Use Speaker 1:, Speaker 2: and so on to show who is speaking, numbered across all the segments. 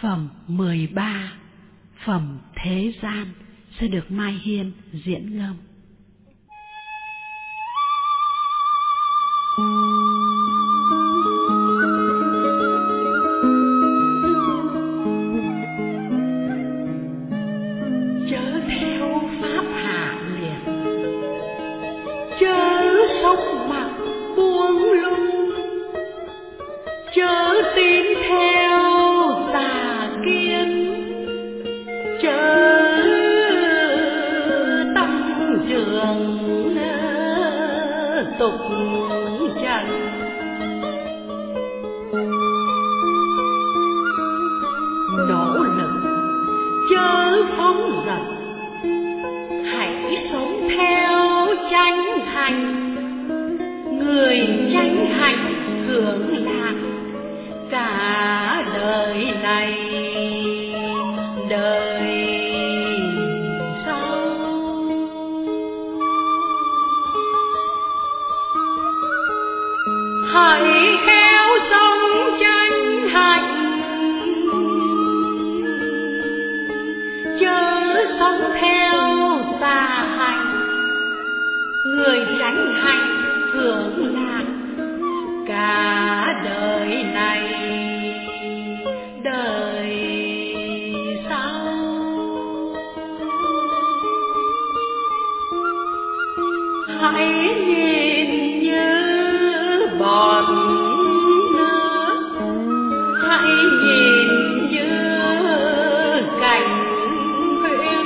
Speaker 1: Phẩm 13 Phẩm Thế Gian sẽ được Mai Hiên diễn ngâm. Chớ theo pháp hạ liệt, chớ sống mặc buông lung, chớ tin theo tà kiến, chớ tâm trường tục trần. Nỗ lực chớ phóng dật, hãy sống theo chánh hành. Người chánh hành hưởng lạc cả đời này đời sau. Hãy theo sống chánh hành, chớ sống theo tà hành. Người chánh hành hưởng lạc cả đời này đời sau. Hãy nhìn như bọt nước, hãy nhìn như cảnh huyễn.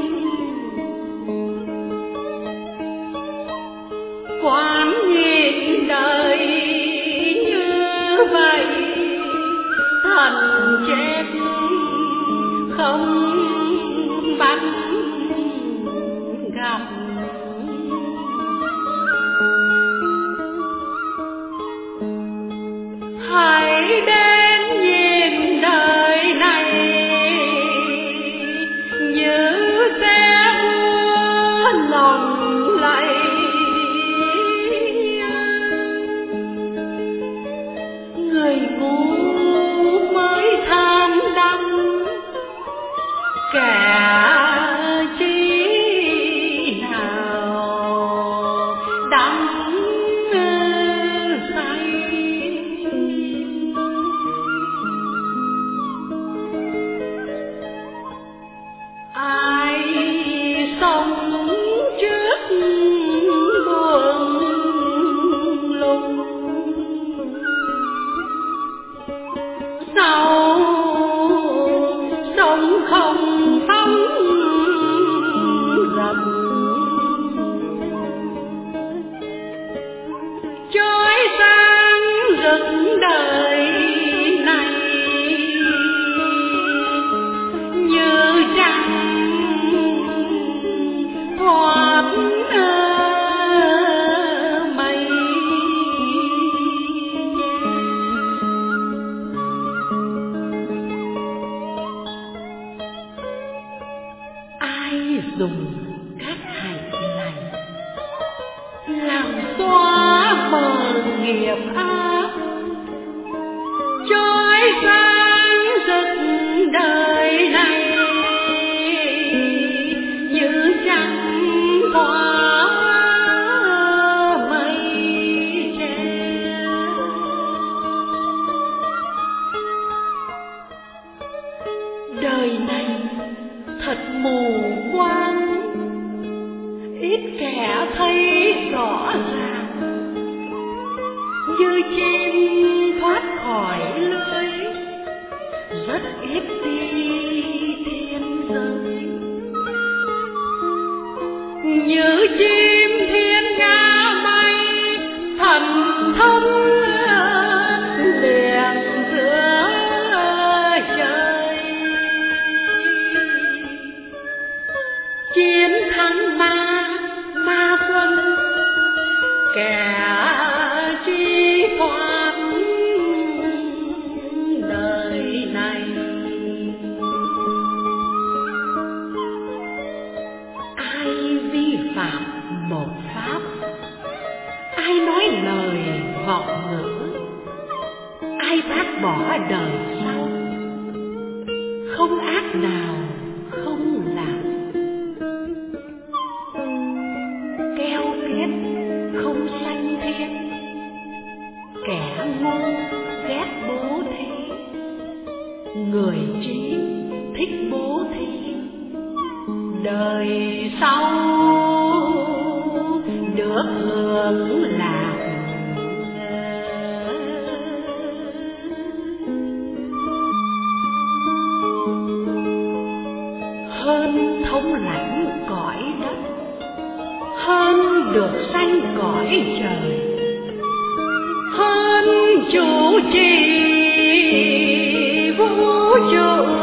Speaker 1: Quán nhìn đời như vậy, thần chết không bắt gặp. Hãy đến nhìn đời này như xe vua lộng lẫy. Người ngu mới tham đắm, kẻ chi nào đắm say. Ai sống trước buồn lung, sau sống không phóng dật. Chói sáng rực đời này như trăng thoát mây. Ai dùng các hạnh này làm xóa mờ nghiệp ác, chói sáng rực đời này như trăng thoát mây che. Đời này thật mù quáng, ít kẻ thấy rõ ràng. Như chim thoát khỏi lưới, rất ít đi thiên giới. Như chim thiên nga bay, thần thông liền giữa trời. Chiến thắng ma quân, kẻ chi thoát đời này. Ai vi phạm một pháp, ai nói lời vọng ngữ, ai bác bỏ đời sau, nào không làm, keo kiết không sanh thiết, kẻ ngu ghét bố thí, người trí thích bố thí, đời sau được hưởng lạc. Hơn thống lãnh cõi đất, hơn được sanh cõi trời, hơn chủ trì vũ trụ